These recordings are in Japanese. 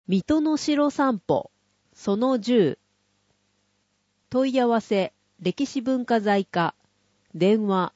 水戸の城散歩その10。問い合わせ歴史文化財課電話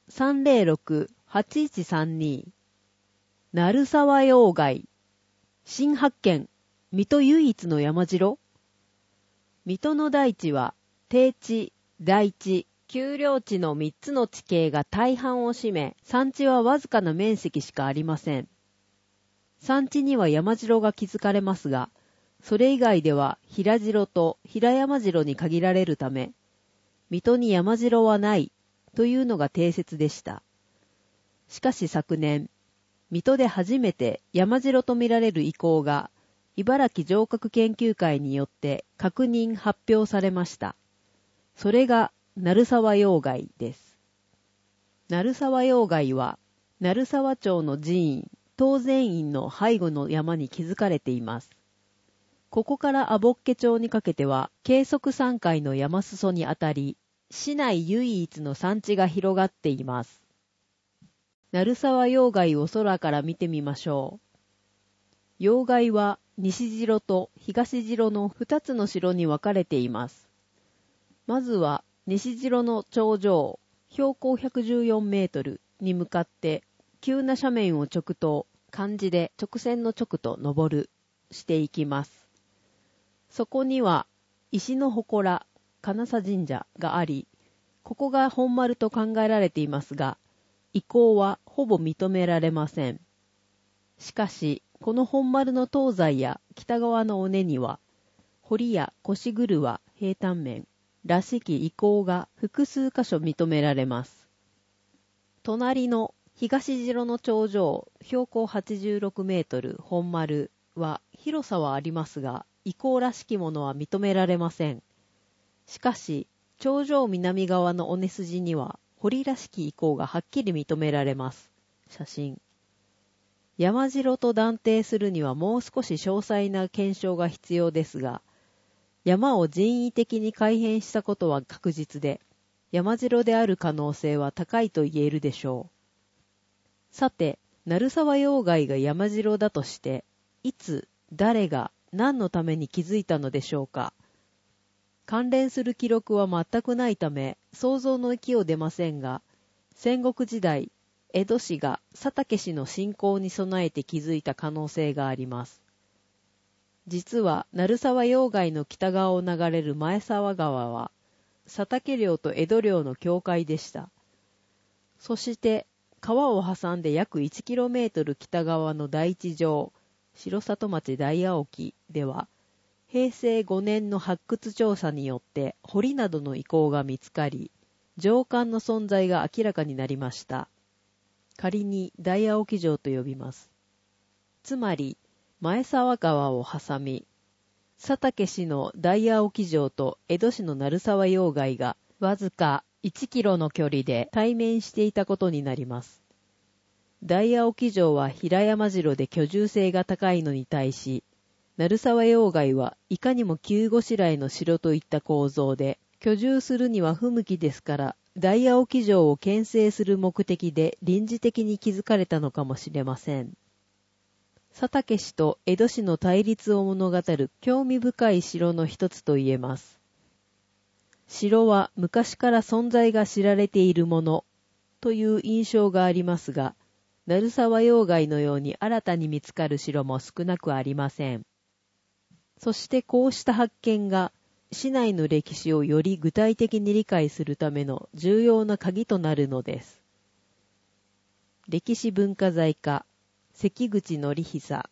306-8132 鳴沢要害新発見水戸唯一の山城。水戸の大地は低地、大地、丘陵地の3つの地形が大半を占め、山地はわずかな面積しかありません。山地には山城が築かれますが、それ以外では平城と平山城に限られるため、水戸に山城はないというのが定説でした。しかし昨年、水戸で初めて山城とみられる遺構が茨城城郭研究会によって確認発表されました。それが鳴沢要害です。鳴沢要害は鳴沢町の寺院、東禅院の背後の山に築かれています。ここから阿ボッケ町にかけては、計測山塊の山裾にあたり、市内唯一の山地が広がっています。鳴沢要害を空から見てみましょう。要害は西城と東城の2つの城に分かれています。まずは西城の頂上、標高114メートルに向かって、急な斜面を直登、漢字で直線の直と登る、していきます。そこには石の祠、金佐神社があり、ここが本丸と考えられていますが、遺構はほぼ認められません。しかし、この本丸の東西や北側の尾根には、堀や腰車、平坦面らしき遺構が複数箇所認められます。隣の東城の頂上、標高86メートル本丸は広さはありますが、遺構らしきものは認められません。しかし、頂上南側の尾根筋には、堀らしき遺構がはっきり認められます。写真。山城と断定するにはもう少し詳細な検証が必要ですが、山を人為的に改変したことは確実で、山城である可能性は高いと言えるでしょう。さて、鳴沢要害が山城だとして、いつ、誰が、何のために築いたのでしょうか。関連する記録は全くないため、想像の域を出ませんが、戦国時代、江戸氏が佐竹氏の侵攻に備えて築いた可能性があります。実は、鳴沢要害の北側を流れる前沢川は、佐竹領と江戸領の境界でした。そして、川を挟んで約 1km 北側の第一城、城里町大青木では、平成5年の発掘調査によって堀などの遺構が見つかり、城関の存在が明らかになりました。仮に大青木城と呼びます。つまり、前沢川を挟み、佐竹氏の大青木城と江戸市の鳴沢要害がわずか1キロの距離で対面していたことになります。大青木城は平山城で居住性が高いのに対し、鳴沢要害はいかにも急ごしらえの城といった構造で、居住するには不向きですから、大青木城を牽制する目的で臨時的に築かれたのかもしれません。佐竹氏と江戸氏の対立を物語る興味深い城の一つと言えます。城は昔から存在が知られているものという印象がありますが、鳴沢要害のように新たに見つかる城も少なくありません。そしてこうした発見が市内の歴史をより具体的に理解するための重要な鍵となるのです。歴史文化財課関口則久。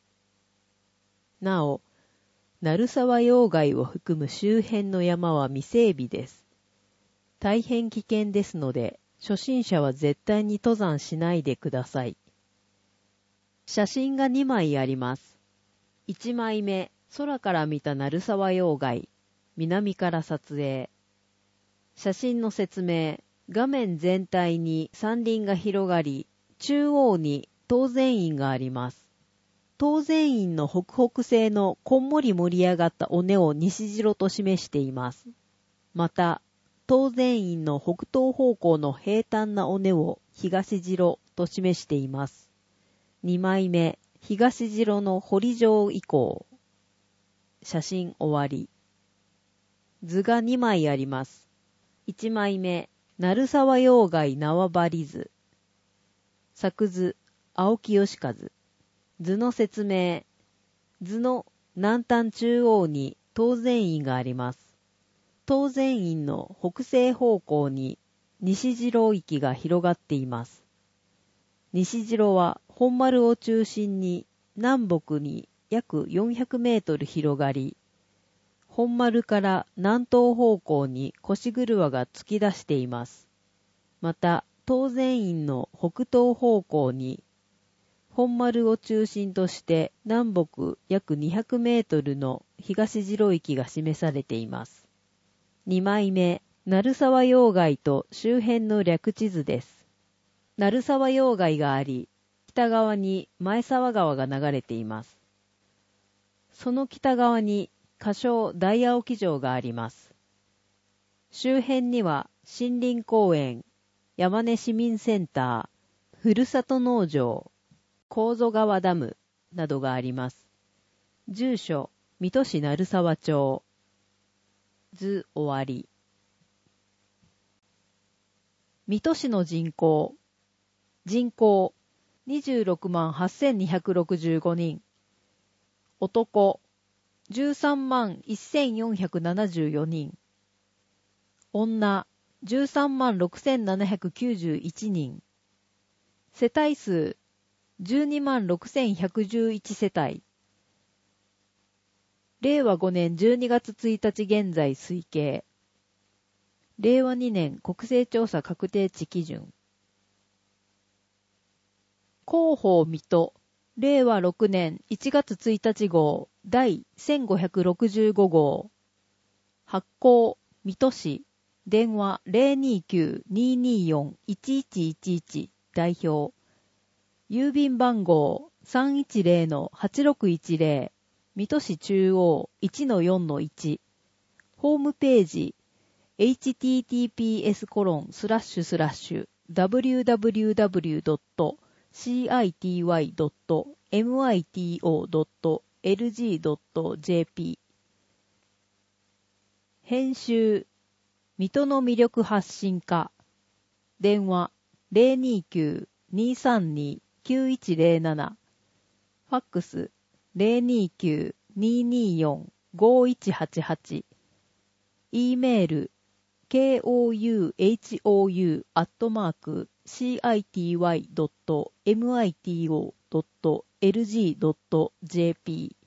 なお、鳴沢要害を含む周辺の山は未整備です。大変危険ですので、初心者は絶対に登山しないでください。写真が2枚あります。1枚目、空から見た鳴沢要害、南から撮影。写真の説明、画面全体に山林が広がり、中央に東禅院があります。東禅院の北北西のこんもり盛り上がった尾根を西城と示しています。また、東禅院の北東方向の平坦な尾根を東城と示しています。2枚目、東城の堀城遺構。 写真終わり。図が2枚あります。1枚目、鳴沢妖怪縄張り図。作図、青木義和。図の説明。図の南端中央に東禅院があります。東禅院の北西方向に西城域が広がっています。西城は本丸を中心に南北に約400メートル広がり、本丸から南東方向に腰車が突き出しています。また、東禅院の北東方向に本丸を中心として南北約200メートルの東城域が示されています。2枚目、鳴沢妖怪と周辺の略地図です。鳴沢妖怪があり、北側に前沢川が流れています。その北側に仮称大青木城があります。周辺には森林公園、山根市民センター、ふるさと農場、神川ダムなどがあります。住所、水戸市鳴沢町。図終わり。水戸市の人口。人口、26万8265人。男、13万1474人。女、13万6791人。世帯数、12万6111世帯。令和5年12月1日現在推計。令和2年国勢調査確定値基準。広報水戸、令和6年1月1日号、第1565号。発行、水戸市、電話 029-224-1111 代表。郵便番号 310-8610 水戸市中央 1-4-1 ホームページ https://www.city.mito.lg.jp 編集水戸の魅力発信課電話 029-232-9107 ファックス 029-224-5188 E メール kouhou@city.mito.lg.jp